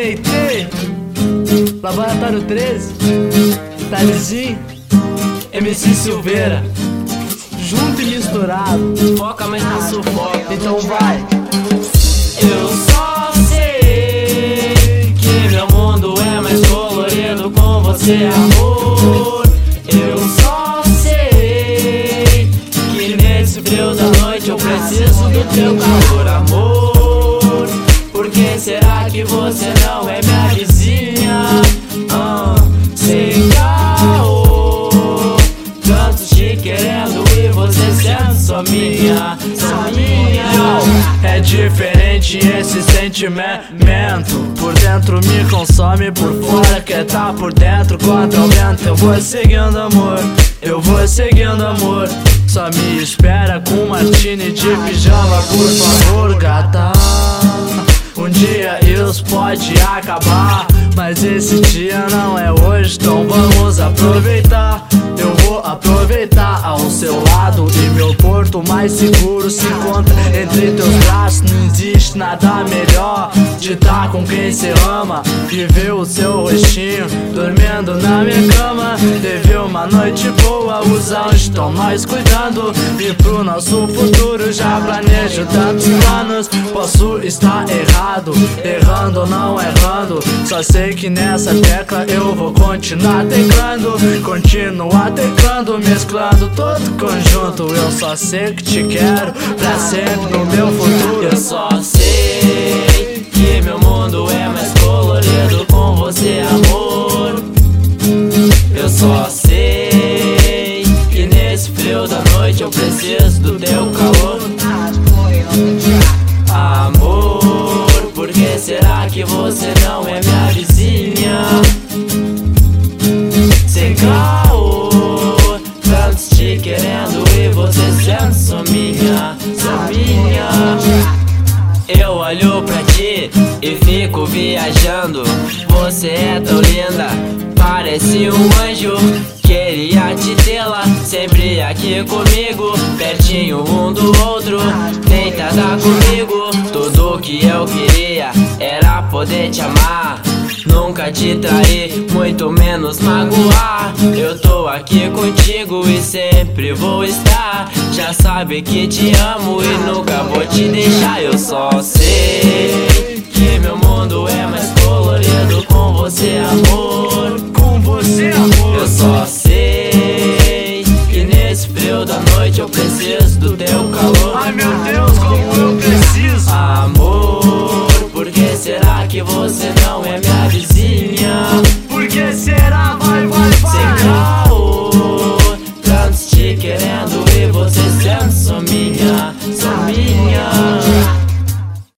TNT, Laboratório 13, Talizinho, MC Silveira, junto e misturado. Foca, mas não sufoca. Então vai. Eu só sei que meu mundo é mais colorido com você, amor. Eu só sei que nesse frio da noite eu preciso do teu calor, amor. Por que será que você não é minha vizinha? Sem caô, tanto te querendo e você sendo só minha, só minha. É diferente esse sentimento. Por dentro me consome, por fora quer tá por dentro. Quanto ao vento eu vou seguindo amor, eu vou seguindo amor. Só me espera com martini de pijama, por favor, gata. Um dia isso pode acabar, mas esse dia não é hoje, então vamos aproveitar. Eu vou aproveitar ao seu lado e meu porto mais seguro se encontra entre teus braços. Não existe nada melhor de estar com quem cê ama e ver o seu rostinho dormindo na minha cama. Teve uma noite boa, os anjos estão nós cuidando, e pro nosso futuro já planejo tantos planos. Posso estar errado, errando ou não errando, só sei que nessa tecla eu vou continuar teclando. Continuar teclando, mesclando todo o conjunto. Eu só sei que te quero pra sempre no meu futuro. Eu só sei que meu mundo é mais colorido com você, amor. Eu só sei que nesse frio da noite eu preciso do teu calor, amor. Por que será que você não é minha vizinha? Sem caô, tantos te querendo e você sendo só minha, só minha. Eu olho pra ti e fico viajando. Você é tão linda, parece um anjo. Queria te tê-la sempre aqui comigo, pertinho um do outro, deitada comigo. Tudo que eu queria era poder te amar, nunca te trair, muito menos magoar. Eu tô aqui contigo e sempre vou estar. Já sabe que te amo e nunca vou te deixar. Eu só sei que meu mundo é mais colorido com você, amor. Com você, amor. Eu só sei que nesse frio da noite eu preciso do teu calor. Ai meu Deus, como eu preciso, amor. Por que será que você não é minha vizinha? Por que será? Vai, vai, vai. Sem caô, tantos te querendo e você sendo só minha, só minha.